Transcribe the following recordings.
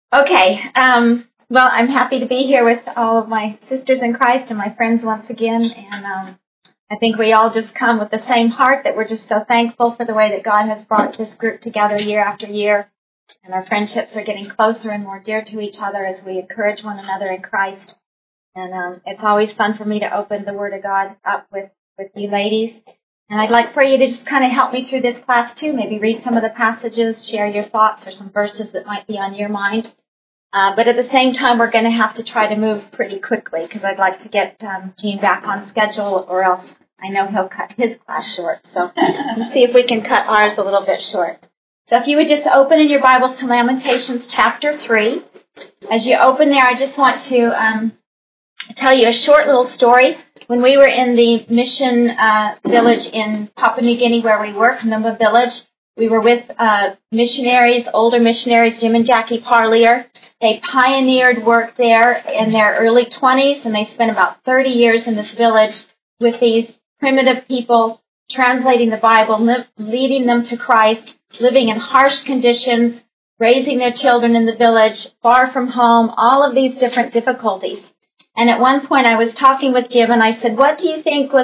Okay, well, I'm happy to be here with all of my sisters in Christ and my friends once again, and I think we all just come with the same heart that we're just so thankful for the way that God has brought this group together year after year, and our friendships are getting closer and more dear to each other as we encourage one another in Christ. And it's always fun for me to open the Word of God up with you ladies. And I'd like for you to just kind of help me through this class too. Maybe read some of the passages, share your thoughts or some verses that might be on your mind. But at the same time, we're going to have to try to move pretty quickly because I'd like to get Gene back on schedule, or else I know he'll cut his class short. So let's see if we can cut ours a little bit short. So if you would just open in your Bibles to Lamentations chapter 3. As you open there, I just want to tell you a short little story. When we were in the mission village in Papua New Guinea where we work, Numba Village, we were with missionaries, older missionaries, Jim and Jackie Parlier. They pioneered work there in their early 20s, and they spent about 30 years in this village with these primitive people, translating the Bible, leading them to Christ, living in harsh conditions, raising their children in the village, far from home, all of these different difficulties. And at one point I was talking with Jim, and I said, what did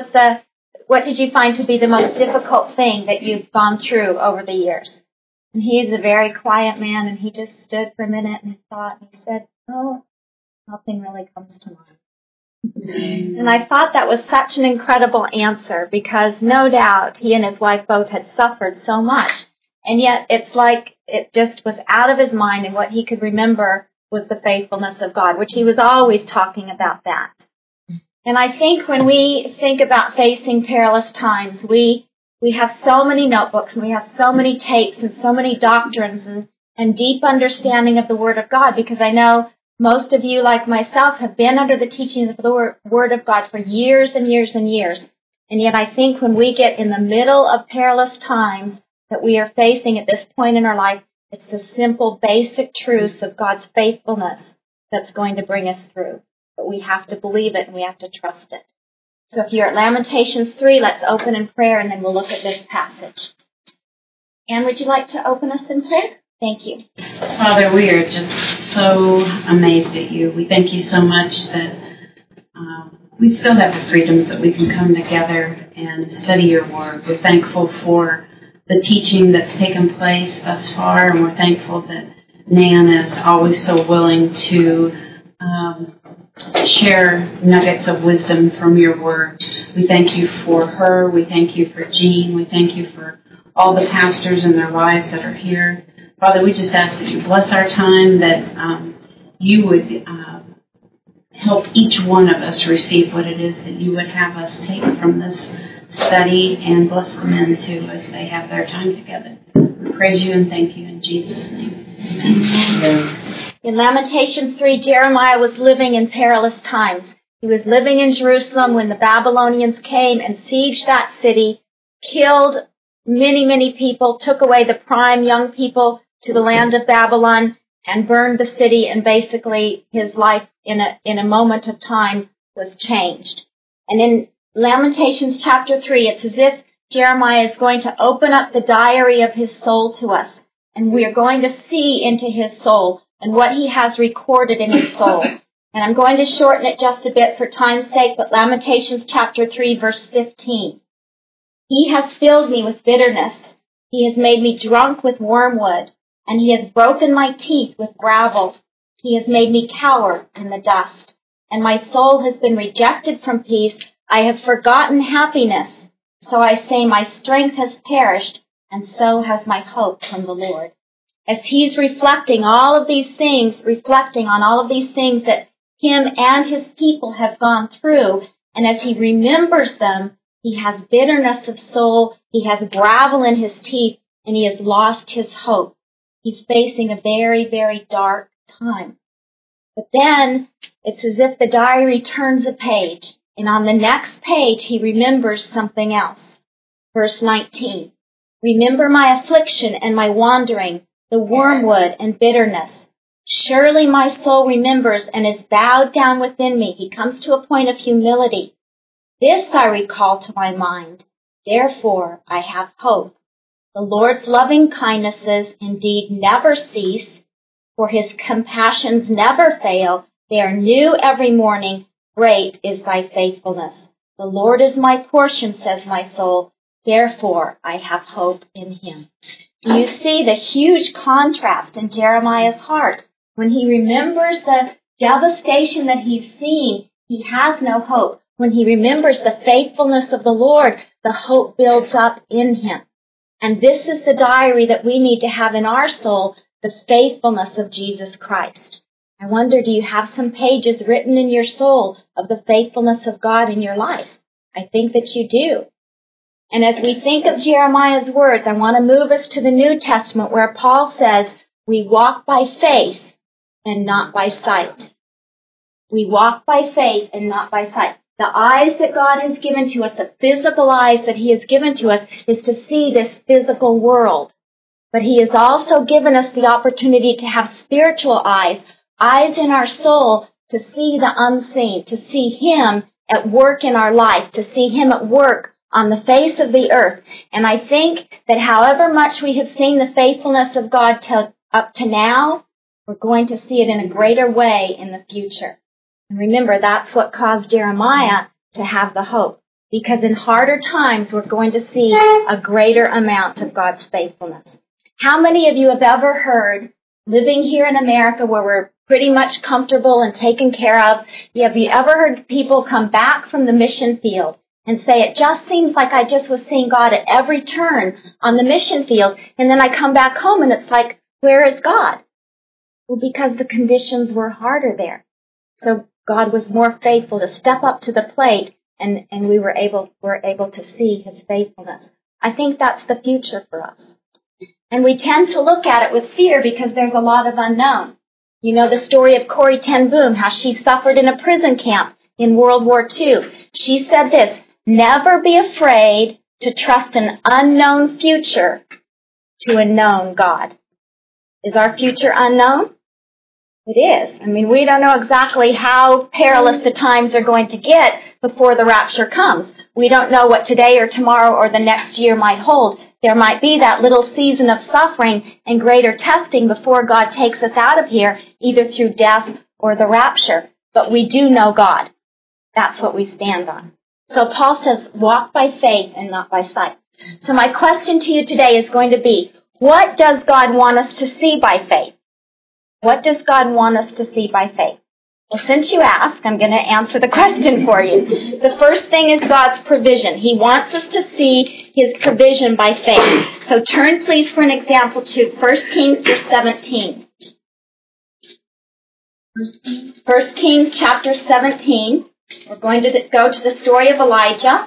you find to be the most difficult thing that you've gone through over the years? And he's a very quiet man, and he just stood for a minute and thought, and he said, oh, nothing really comes to mind. And I thought that was such an incredible answer, because no doubt he and his wife both had suffered so much, and yet it's like it just was out of his mind, and what he could remember was the faithfulness of God, which he was always talking about that. And I think when we think about facing perilous times, we have so many notebooks, and we have so many tapes and so many doctrines and deep understanding of the Word of God, because I know most of you, like myself, have been under the teaching of the Word of God for years and years and years. And yet I think when we get in the middle of perilous times that we are facing at this point in our life, it's the simple, basic truths of God's faithfulness that's going to bring us through. But we have to believe it, and we have to trust it. So if you're at Lamentations 3, let's open in prayer, and then we'll look at this passage. Anne, would you like to open us in prayer? Thank you. Father, we are just so amazed at you. We thank you so much that we still have the freedoms that we can come together and study your word. We're thankful for the teaching that's taken place thus far, and we're thankful that Nan is always so willing to share nuggets of wisdom from your word. We thank you for her. We thank you for Jean. We thank you for all the pastors and their wives that are here. Father, we just ask that you bless our time, that you would help each one of us receive what it is that you would have us take from this study, and bless the men too as they have their time together. We praise you and thank you in Jesus' name. Amen. In Lamentations 3, Jeremiah was living in perilous times. He was living in Jerusalem when the Babylonians came and sieged that city, killed many, many people, took away the prime young people to the land of Babylon, and burned the city, and basically his life in a moment of time was changed. And in Lamentations chapter 3, it's as if Jeremiah is going to open up the diary of his soul to us, and we are going to see into his soul and what he has recorded in his soul. And I'm going to shorten it just a bit for time's sake, but Lamentations chapter 3, verse 15. He has filled me with bitterness. He has made me drunk with wormwood, and he has broken my teeth with gravel. He has made me cower in the dust, and my soul has been rejected from peace. I have forgotten happiness. So I say my strength has perished, and so has my hope from the Lord. As he's reflecting on all of these things that him and his people have gone through, and as he remembers them, he has bitterness of soul, he has gravel in his teeth, and he has lost his hope. He's facing a very, very dark time. But then it's as if the diary turns a page, and on the next page he remembers something else. Verse 19, remember my affliction and my wandering, the wormwood and bitterness. Surely my soul remembers and is bowed down within me. He comes to a point of humility. This I recall to my mind. Therefore I have hope. The Lord's loving kindnesses indeed never cease. For his compassions never fail. They are new every morning. Great is thy faithfulness. The Lord is my portion, says my soul. Therefore, I have hope in him. Do you see the huge contrast in Jeremiah's heart? When he remembers the devastation that he's seen, he has no hope. When he remembers the faithfulness of the Lord, the hope builds up in him. And this is the diary that we need to have in our soul, the faithfulness of Jesus Christ. I wonder, do you have some pages written in your soul of the faithfulness of God in your life? I think that you do. And as we think of Jeremiah's words, I want to move us to the New Testament where Paul says, we walk by faith and not by sight. We walk by faith and not by sight. The eyes that God has given to us, the physical eyes that he has given to us, is to see this physical world. But he has also given us the opportunity to have spiritual eyes, eyes in our soul, to see the unseen, to see him at work in our life, to see him at work on the face of the earth. And I think that however much we have seen the faithfulness of God up to now, we're going to see it in a greater way in the future. And remember, that's what caused Jeremiah to have the hope. Because in harder times, we're going to see a greater amount of God's faithfulness. How many of you have ever heard, living here in America where we're pretty much comfortable and taken care of, have you ever heard people come back from the mission field and say, it just seems like I just was seeing God at every turn on the mission field, and then I come back home and it's like, where is God? Well, because the conditions were harder there. So God was more faithful to step up to the plate, and we were able to see his faithfulness. I think that's the future for us. And we tend to look at it with fear because there's a lot of unknown. You know the story of Corrie ten Boom, how she suffered in a prison camp in World War II. She said this, never be afraid to trust an unknown future to a known God. Is our future unknown? It is. I mean, we don't know exactly how perilous the times are going to get before the rapture comes. We don't know what today or tomorrow or the next year might hold. There might be that little season of suffering and greater testing before God takes us out of here, either through death or the rapture. But we do know God. That's what we stand on. So Paul says, walk by faith and not by sight. So my question to you today is going to be, what does God want us to see by faith? What does God want us to see by faith? Well, since you asked, I'm going to answer the question for you. The first thing is God's provision. He wants us to see his provision by faith. So turn, please, for an example to 1 Kings 17. 1 Kings chapter 17. We're going to go to the story of Elijah.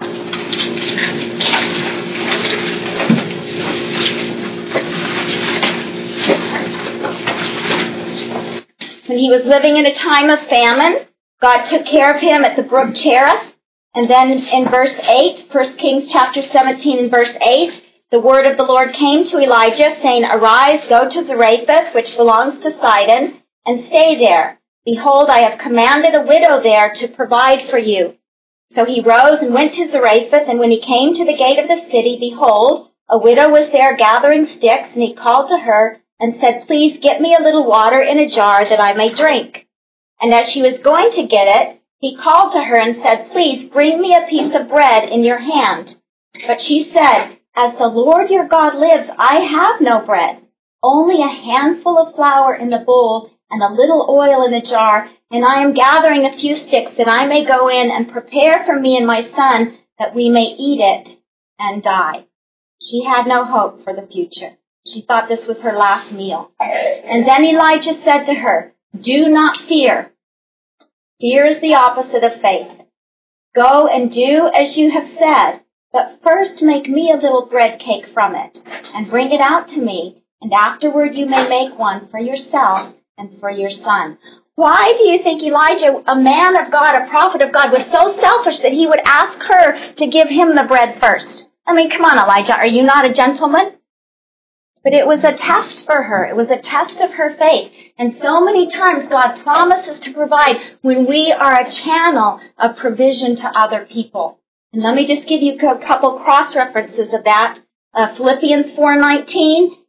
When he was living in a time of famine, God took care of him at the brook Cherith. And then in verse 8, 1 Kings chapter 17 and verse 8, the word of the Lord came to Elijah, saying, arise, go to Zarephath, which belongs to Sidon, and stay there. Behold, I have commanded a widow there to provide for you. So he rose and went to Zarephath, and when he came to the gate of the city, behold, a widow was there gathering sticks, and he called to her, and said, please get me a little water in a jar that I may drink. And as she was going to get it, he called to her and said, please bring me a piece of bread in your hand. But she said, as the Lord your God lives, I have no bread, only a handful of flour in the bowl and a little oil in a jar, and I am gathering a few sticks that I may go in and prepare for me and my son that we may eat it and die. She had no hope for the future. She thought this was her last meal. And then Elijah said to her, do not fear. Fear is the opposite of faith. Go and do as you have said, but first make me a little bread cake from it, and bring it out to me, and afterward you may make one for yourself and for your son. Why do you think Elijah, a man of God, a prophet of God, was so selfish that he would ask her to give him the bread first? I mean, come on, Elijah, are you not a gentleman? But it was a test for her. It was a test of her faith. And so many times God promises to provide when we are a channel of provision to other people. And let me just give you a couple cross-references of that. Philippians 4:19,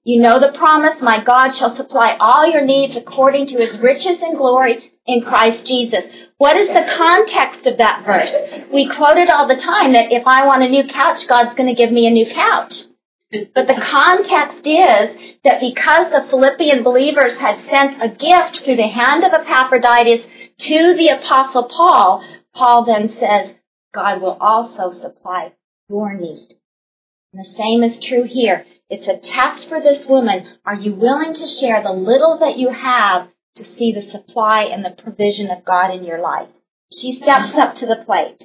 You know the promise, my God shall supply all your needs according to his riches and glory in Christ Jesus. What is the context of that verse? We quote it all the time that if I want a new couch, God's going to give me a new couch. But the context is that because the Philippian believers had sent a gift through the hand of Epaphroditus to the Apostle Paul, Paul then says, God will also supply your need. And the same is true here. It's a test for this woman. Are you willing to share the little that you have to see the supply and the provision of God in your life? She steps up to the plate.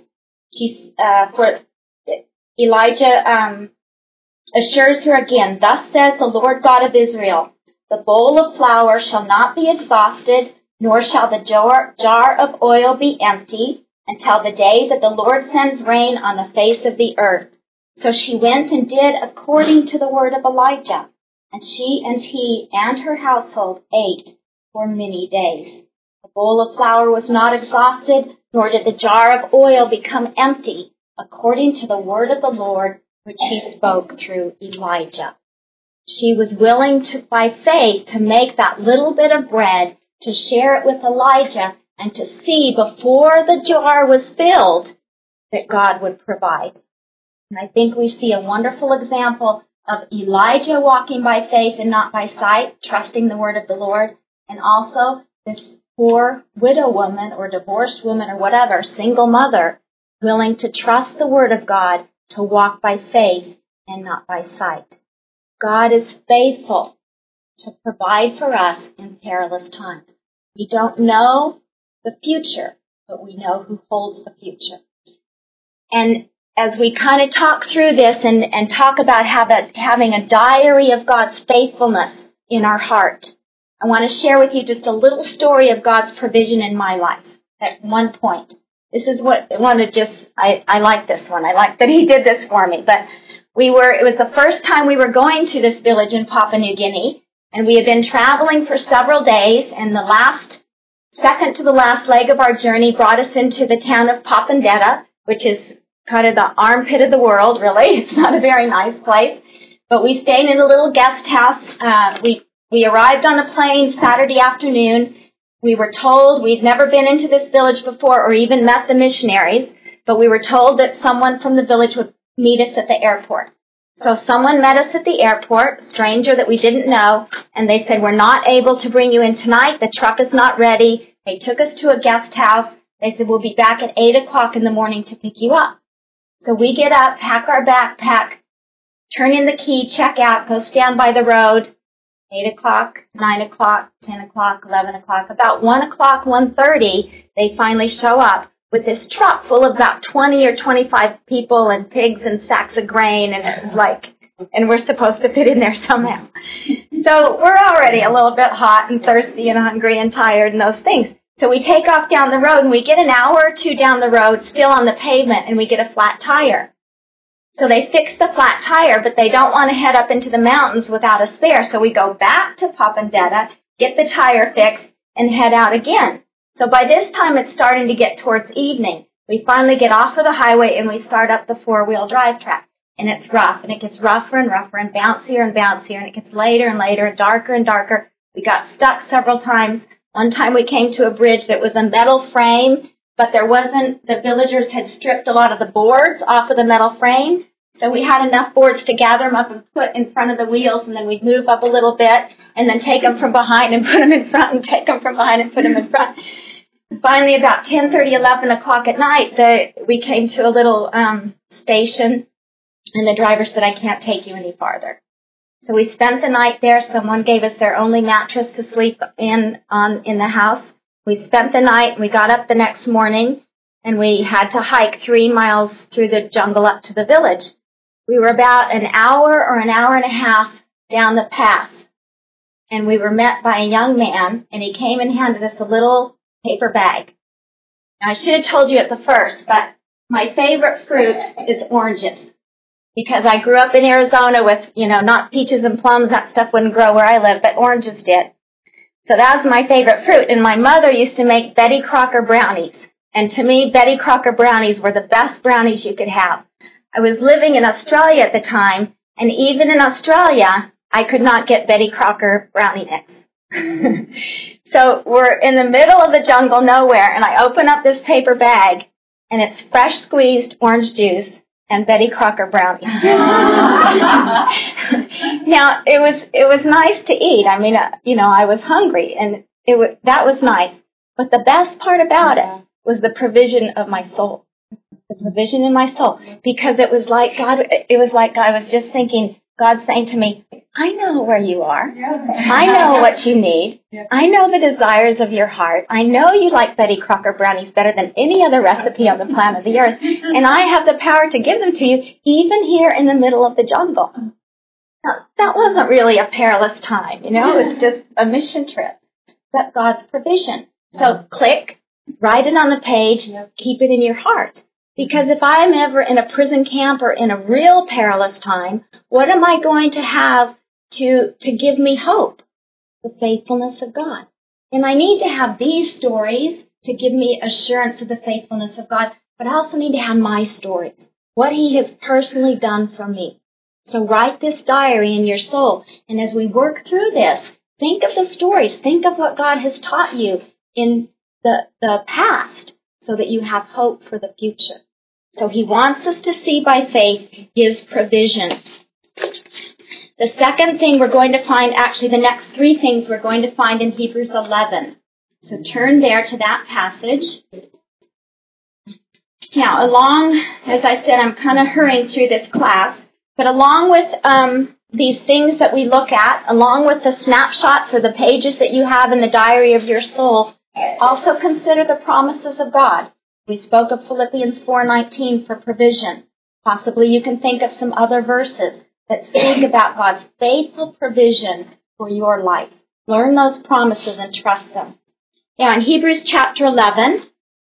Elijah assures her again, thus says the Lord God of Israel, the bowl of flour shall not be exhausted, nor shall the jar of oil be empty, until the day that the Lord sends rain on the face of the earth. So she went and did according to the word of Elijah, and she and he and her household ate for many days. The bowl of flour was not exhausted, nor did the jar of oil become empty, according to the word of the Lord, which he spoke through Elijah. She was willing to, by faith, to make that little bit of bread, to share it with Elijah, and to see before the jar was filled that God would provide. And I think we see a wonderful example of Elijah walking by faith and not by sight, trusting the word of the Lord, and also this poor widow woman or divorced woman or whatever, single mother, willing to trust the word of God, to walk by faith and not by sight. God is faithful to provide for us in perilous times. We don't know the future, but we know who holds the future. And as we kind of talk through this and talk about having a diary of God's faithfulness in our heart, I want to share with you just a little story of God's provision in my life at one point. This is what I want to just, I like this one. I like that he did this for me. But it was the first time we were going to this village in Papua New Guinea, and we had been traveling for several days, and second to the last leg of our journey brought us into the town of Papandetta, which is kind of the armpit of the world, really. It's not a very nice place. But we stayed in a little guest house. We arrived on a plane Saturday afternoon. We were told we'd never been into this village before or even met the missionaries, but we were told that someone from the village would meet us at the airport. So someone met us at the airport, a stranger that we didn't know, and they said, we're not able to bring you in tonight. The truck is not ready. They took us to a guest house. They said, we'll be back at 8 o'clock in the morning to pick you up. So we get up, pack our backpack, turn in the key, check out, go stand by the road. 8 o'clock, 9 o'clock, 10 o'clock, 11 o'clock. About 1 o'clock, 1:30, they finally show up with this truck full of about 20 or 25 people and pigs and sacks of grain, and it was like, and we're supposed to fit in there somehow. So we're already a little bit hot and thirsty and hungry and tired and those things. So we take off down the road, and we get an hour or two down the road, still on the pavement, and we get a flat tire. So they fix the flat tire, but they don't want to head up into the mountains without a spare. So we go back to Papandetta, get the tire fixed, and head out again. So by this time, it's starting to get towards evening. We finally get off of the highway, and we start up the four-wheel drive track. And it's rough, and it gets rougher and rougher and bouncier, and it gets later and later and darker. We got stuck several times. One time we came to a bridge that was a metal frame, but the villagers had stripped a lot of the boards off of the metal frame. So we had enough boards to gather them up and put in front of the wheels, and then we'd move up a little bit and then take them from behind and put them in front and take them from behind and put them in front. And finally, about 10:30, 11 o'clock at night, we came to a little station, and the driver said, I can't take you any farther. So we spent the night there. Someone gave us their only mattress to sleep in the house. We spent the night, and we got up the next morning, and we had to hike 3 miles through the jungle up to the village. We were about an hour or an hour and a half down the path, and we were met by a young man, and he came and handed us a little paper bag. Now, I should have told you at the first, but my favorite fruit is oranges, because I grew up in Arizona with, not peaches and plums. That stuff wouldn't grow where I live, but oranges did. So that was my favorite fruit, and my mother used to make Betty Crocker brownies, and to me, Betty Crocker brownies were the best brownies you could have. I was living in Australia at the time, and even in Australia, I could not get Betty Crocker brownie mix. So we're in the middle of the jungle, nowhere, and I open up this paper bag, and it's fresh squeezed orange juice and Betty Crocker brownies. Now, it was nice to eat. I mean, I was hungry, and that was nice. But the best part about it was the provision of my soul. The provision in my soul. Because it was like I was just thinking, God saying to me, I know where you are. I know what you need. I know the desires of your heart. I know you like Betty Crocker brownies better than any other recipe on the planet of the earth. And I have the power to give them to you, even here in the middle of the jungle. Now, that wasn't really a perilous time, it was just a mission trip. But God's provision. So click, write it on the page, keep it in your heart. Because if I'm ever in a prison camp or in a real perilous time, what am I going to have to give me hope? The faithfulness of God. And I need to have these stories to give me assurance of the faithfulness of God, but I also need to have my stories, what He has personally done for me. So write this diary in your soul, and as we work through this, think of the stories, think of what God has taught you in the past, so that you have hope for the future. So He wants us to see by faith His provision. The second thing we're going to find, actually the next three things we're going to find in Hebrews 11. So turn there to that passage. Now, as I said, I'm kind of hurrying through this class, but along with these things that we look at, along with the snapshots or the pages that you have in the diary of your soul, also consider the promises of God. We spoke of Philippians 4:19 for provision. Possibly you can think of some other verses that speak about God's faithful provision for your life. Learn those promises and trust them. Now, in Hebrews chapter 11,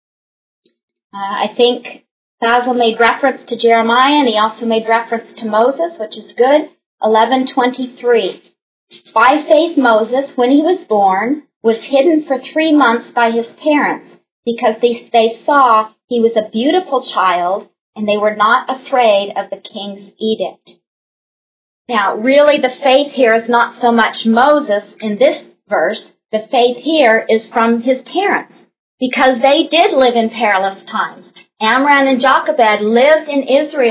I think Basil made reference to Jeremiah, and he also made reference to Moses, which is good. 11:23. By faith, Moses, when he was born, was hidden for 3 months by his parents, because they saw he was a beautiful child, and they were not afraid of the king's edict. Now, really, the faith here is not so much Moses in this verse. The faith here is from his parents, because they did live in perilous times. Amram and Jochebed lived in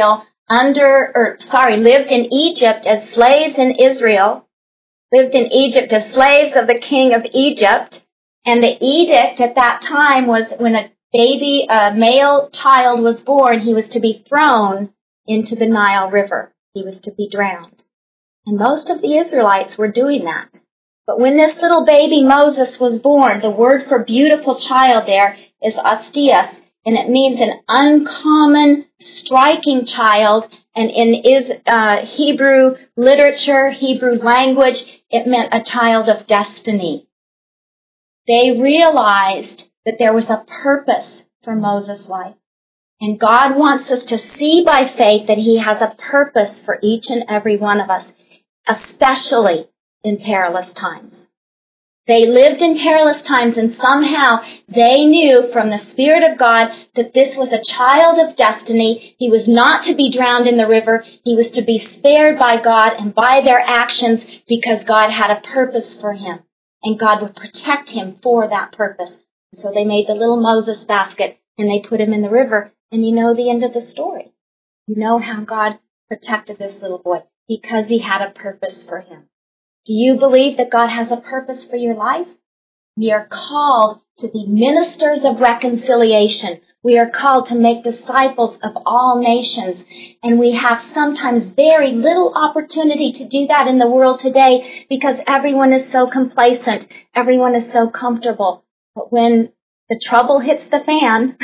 lived in Egypt as slaves in Israel, lived in Egypt as slaves of the king of Egypt. And the edict at that time was when a male child was born, he was to be thrown into the Nile River. He was to be drowned. And most of the Israelites were doing that. But when this little baby Moses was born, the word for beautiful child there is ostias, and it means an uncommon, striking child. And in Hebrew literature, Hebrew language, it meant a child of destiny. They realized that there was a purpose for Moses' life. And God wants us to see by faith that He has a purpose for each and every one of us, especially in perilous times. They lived in perilous times, and somehow they knew from the Spirit of God that this was a child of destiny. He was not to be drowned in the river. He was to be spared by God and by their actions, because God had a purpose for him, and God would protect him for that purpose. So they made the little Moses basket, and they put him in the river, and you know the end of the story. You know how God protected this little boy, because He had a purpose for him. Do you believe that God has a purpose for your life? We are called to be ministers of reconciliation. We are called to make disciples of all nations. And we have sometimes very little opportunity to do that in the world today, because everyone is so complacent. Everyone is so comfortable. But when the trouble hits the fan,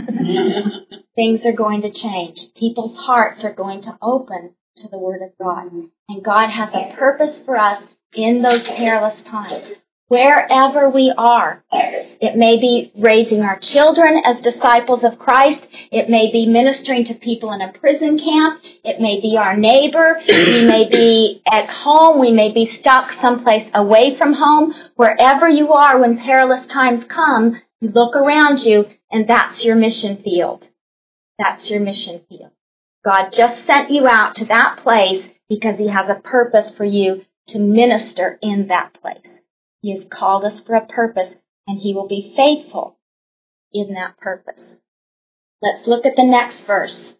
things are going to change. People's hearts are going to open to the Word of God. And God has a purpose for us in those perilous times. Wherever we are, it may be raising our children as disciples of Christ. It may be ministering to people in a prison camp. It may be our neighbor. We may be at home. We may be stuck someplace away from home. Wherever you are, when perilous times come, you look around you, and that's your mission field. That's your mission field. God just sent you out to that place because He has a purpose for you to minister in that place. He has called us for a purpose, and he will be faithful in that purpose. Let's look at the next verse.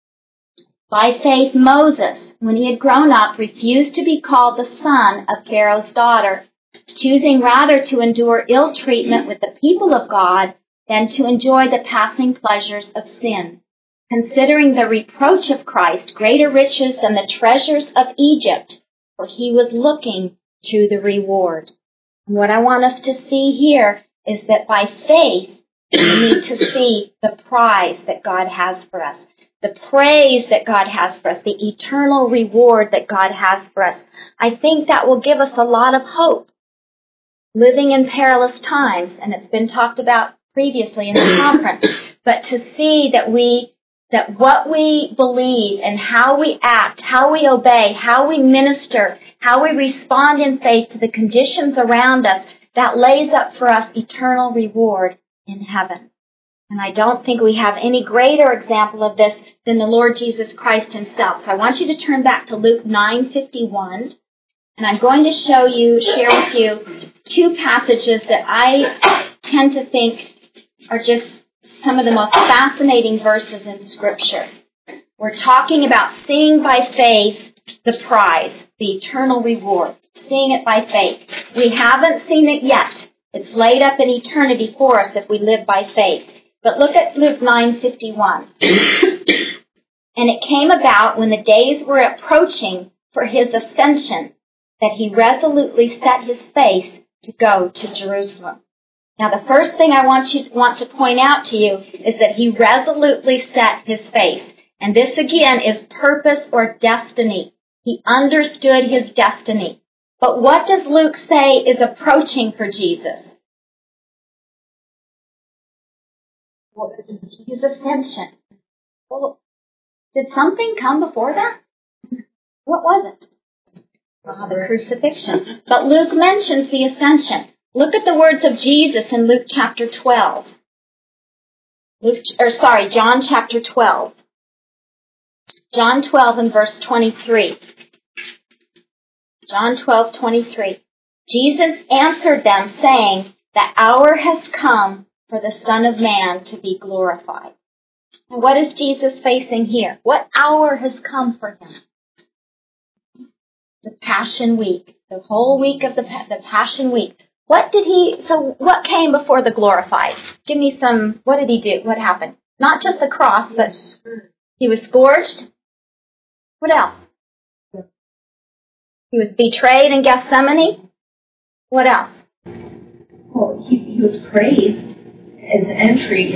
By faith, Moses, when he had grown up, refused to be called the son of Pharaoh's daughter, choosing rather to endure ill treatment with the people of God than to enjoy the passing pleasures of sin, considering the reproach of Christ greater riches than the treasures of Egypt, for he was looking to the reward. And what I want us to see here is that by faith, we need to see the prize that God has for us, the praise that God has for us, the eternal reward that God has for us. I think that will give us a lot of hope. Living in perilous times, and it's been talked about previously in the conference, but to see that what we believe and how we act, how we obey, how we minister, how we respond in faith to the conditions around us, that lays up for us eternal reward in heaven. And I don't think we have any greater example of this than the Lord Jesus Christ himself. So I want you to turn back to Luke 9:51, and I'm going to share with you two passages that I tend to think are just some of the most fascinating verses in Scripture. We're talking about seeing by faith the prize, the eternal reward, seeing it by faith. We haven't seen it yet. It's laid up in eternity for us if we live by faith. But look at Luke 9:51. And it came about when the days were approaching for his ascension that he resolutely set his face to go to Jerusalem. Now, the first thing I want to point out to you is that he resolutely set his face. And this, again, is purpose or destiny. He understood his destiny. But what does Luke say is approaching for Jesus? His ascension. Well, did something come before that? What was it? The crucifixion. But Luke mentions the ascension. Look at the words of Jesus in Luke chapter 12. John chapter 12. John 12 and verse 23. John 12:23. Jesus answered them, saying, "The hour has come for the Son of Man to be glorified." And what is Jesus facing here? What hour has come for him? The Passion Week, the whole week of the Passion Week. What came before the glorified? Give me what did he do? What happened? Not just the cross, but he was scourged. What else? He was betrayed in Gethsemane. What else? Well, he was praised as an entry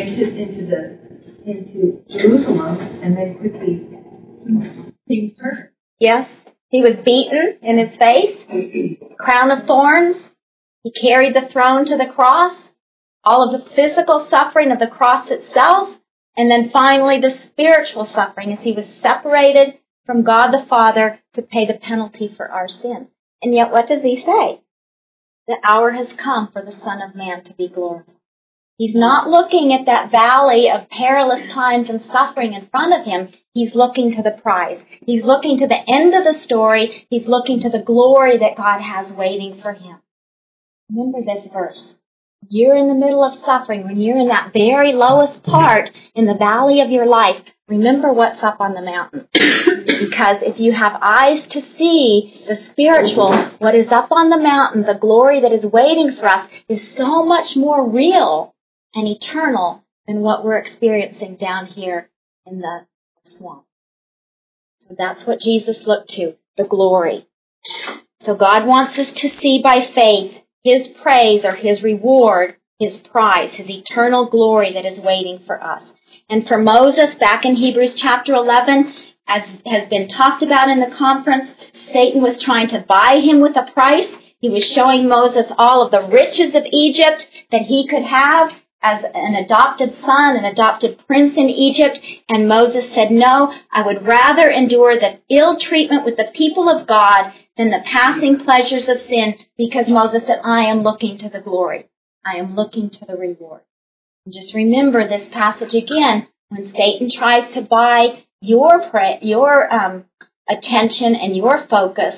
into Jerusalem, and then quickly being hurt. Yes, he was beaten in his face, crown of thorns. He carried the throne to the cross, all of the physical suffering of the cross itself, and then finally the spiritual suffering as he was separated from God the Father to pay the penalty for our sin. And yet what does he say? The hour has come for the Son of Man to be glorified. He's not looking at that valley of perilous times and suffering in front of him. He's looking to the prize. He's looking to the end of the story. He's looking to the glory that God has waiting for him. Remember this verse. You're in the middle of suffering, when you're in that very lowest part in the valley of your life, remember what's up on the mountain. Because if you have eyes to see the spiritual, what is up on the mountain, the glory that is waiting for us, is so much more real and eternal than what we're experiencing down here in the swamp. So that's what Jesus looked to, the glory. So God wants us to see by faith his praise or his reward, his prize, his eternal glory that is waiting for us. And for Moses, back in Hebrews chapter 11, as has been talked about in the conference, Satan was trying to buy him with a price. He was showing Moses all of the riches of Egypt that he could have as an adopted son, an adopted prince in Egypt. And Moses said, no, I would rather endure the ill treatment with the people of God than the passing pleasures of sin, because Moses said, I am looking to the glory. I am looking to the reward. And just remember this passage again, when Satan tries to buy your attention and your focus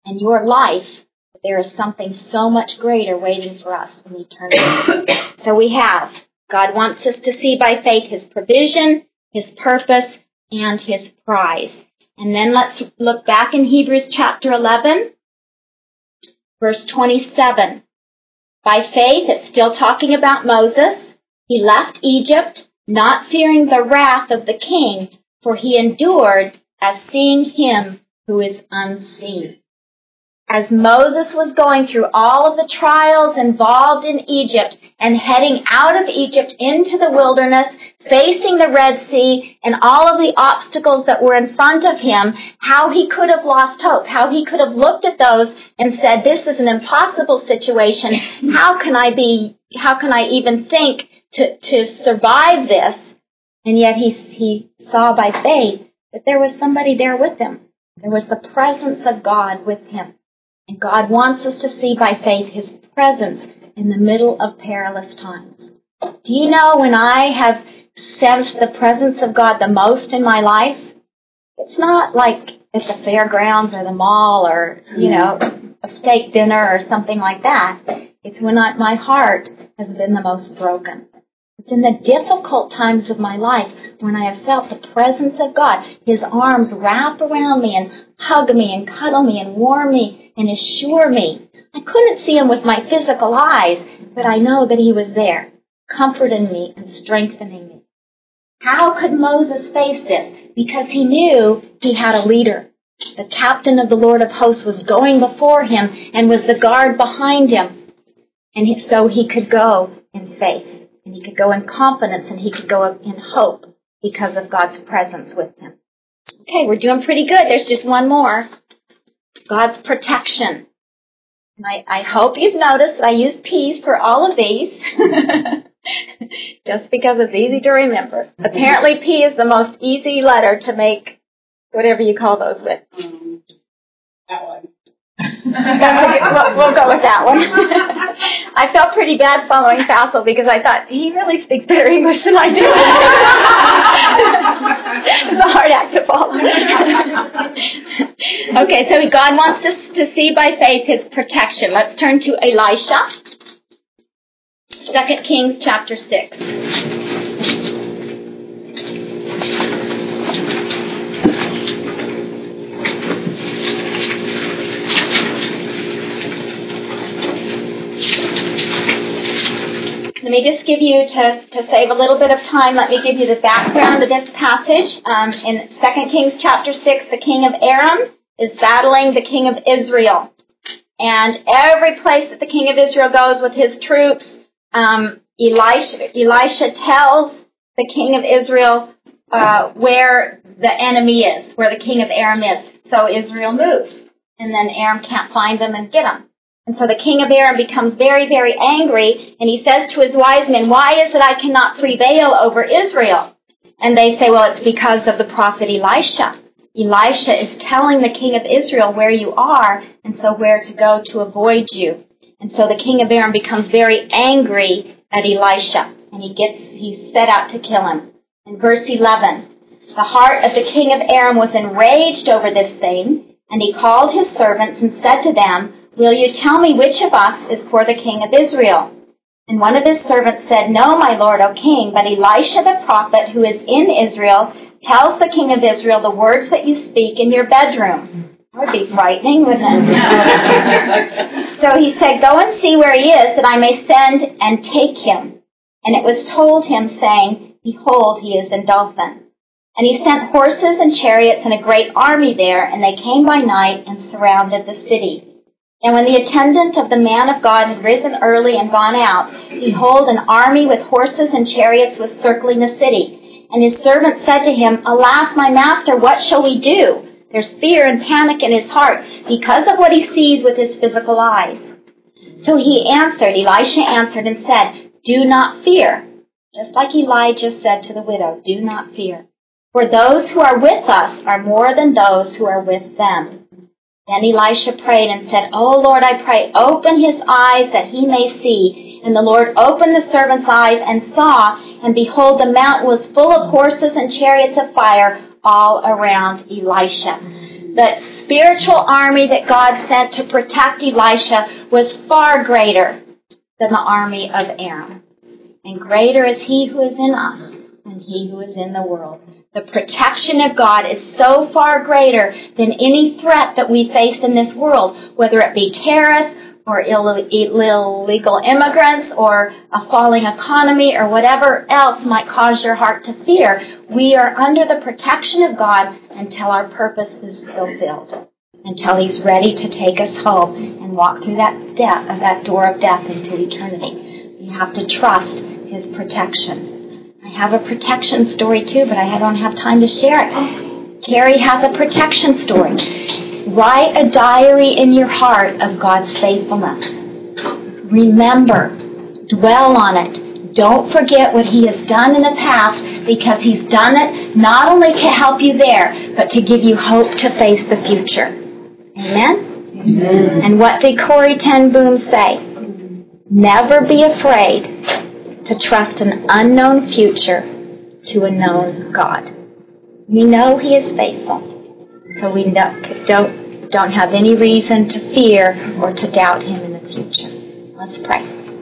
and your life, there is something so much greater waiting for us in eternity. So we have, God wants us to see by faith His provision, His purpose, and His prize. And then let's look back in Hebrews chapter 11, verse 27. By faith, it's still talking about Moses. He left Egypt, not fearing the wrath of the king, for he endured as seeing Him who is unseen. As Moses was going through all of the trials involved in Egypt and heading out of Egypt into the wilderness, facing the Red Sea and all of the obstacles that were in front of him, how he could have lost hope, how he could have looked at those and said, this is an impossible situation. How can I even think to survive this? And yet he saw by faith that there was somebody there with him. There was the presence of God with him. And God wants us to see by faith His presence in the middle of perilous times. Do you know when I have sensed the presence of God the most in my life? It's not like at the fairgrounds or the mall or, a steak dinner or something like that. It's when my heart has been the most broken. It's in the difficult times of my life when I have felt the presence of God. His arms wrap around me and hug me and cuddle me and warm me and assure me. I couldn't see Him with my physical eyes, but I know that He was there, comforting me and strengthening me. How could Moses face this? Because he knew he had a leader. The captain of the Lord of hosts was going before him and was the guard behind him. And so he could go in faith. And he could go in confidence, and he could go in hope because of God's presence with him. Okay, we're doing pretty good. There's just one more. God's protection. And I hope you've noticed that I use P's for all of these, just because it's easy to remember. Apparently P is the most easy letter to make whatever you call those with. That one. We'll go with that one. I felt pretty bad following Fassel because I thought, he really speaks better English than I do. It's a hard act to follow. Okay, so God wants us to see by faith His protection. Let's turn to Elisha. 2 Kings chapter 6. Let me just give you, to save a little bit of time, let me give you the background of this passage. In 2 Kings chapter 6, the king of Aram is battling the king of Israel. And every place that the king of Israel goes with his troops, Elisha tells the king of Israel where the enemy is, where the king of Aram is. So Israel moves. And then Aram can't find them and get them. And so the king of Aram becomes very, very angry, and he says to his wise men, why is it I cannot prevail over Israel? And they say, well, it's because of the prophet Elisha. Elisha is telling the king of Israel where you are, and so where to go to avoid you. And so the king of Aram becomes very angry at Elisha, and he's set out to kill him. In verse 11, the heart of the king of Aram was enraged over this thing, and he called his servants and said to them, will you tell me which of us is for the king of Israel? And one of his servants said, no, my lord, O king, but Elisha the prophet who is in Israel tells the king of Israel the words that you speak in your bedroom. That would be frightening, wouldn't it? So he said, go and see where he is, that I may send and take him. And it was told him, saying, behold, he is in Dothan. And he sent horses and chariots and a great army there, and they came by night and surrounded the city. And when the attendant of the man of God had risen early and gone out, behold, an army with horses and chariots was circling the city. And his servant said to him, alas, my master, what shall we do? There's fear and panic in his heart because of what he sees with his physical eyes. So Elisha answered and said, do not fear. Just like Elijah said to the widow, do not fear. For those who are with us are more than those who are with them. Then Elisha prayed and said, O Lord, I pray, open his eyes that he may see. And the Lord opened the servant's eyes and saw, and behold, the mountain was full of horses and chariots of fire all around Elisha. The spiritual army that God sent to protect Elisha was far greater than the army of Aram. And greater is he who is in us than he who is in the world. The protection of God is so far greater than any threat that we face in this world, whether it be terrorists or illegal immigrants or a falling economy or whatever else might cause your heart to fear. We are under the protection of God until our purpose is fulfilled, until He's ready to take us home and walk through that door of death into eternity. We have to trust His protection. I have a protection story too, but I don't have time to share it. Carrie has a protection story. Write a diary in your heart of God's faithfulness. Remember, dwell on it. Don't forget what He has done in the past, because He's done it not only to help you there, but to give you hope to face the future. Amen? Amen. And what did Corrie ten Boom say? Never be afraid to trust an unknown future to a known God. We know He is faithful. So we don't have any reason to fear or to doubt Him in the future. Let's pray.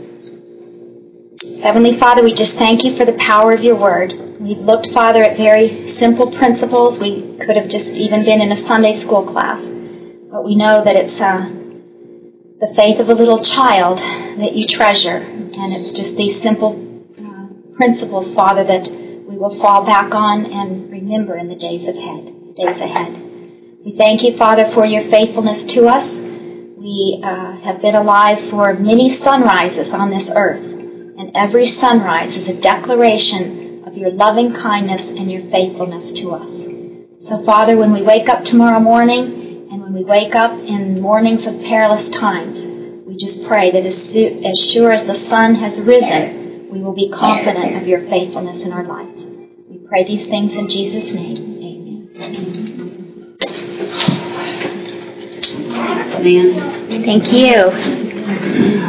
Heavenly Father, we just thank You for the power of Your Word. We've looked, Father, at very simple principles. We could have just even been in a Sunday school class. But we know that it's the faith of a little child that You treasure. And it's just these simple principles, Father, that we will fall back on and remember in the days ahead. We thank You, Father, for Your faithfulness to us. We have been alive for many sunrises on this earth, and every sunrise is a declaration of Your loving kindness and Your faithfulness to us. So, Father, when we wake up tomorrow morning, and when we wake up in mornings of perilous times, we just pray that as sure as the sun has risen, we will be confident of Your faithfulness in our life. We pray these things in Jesus' name. Amen. Stand. Thank you.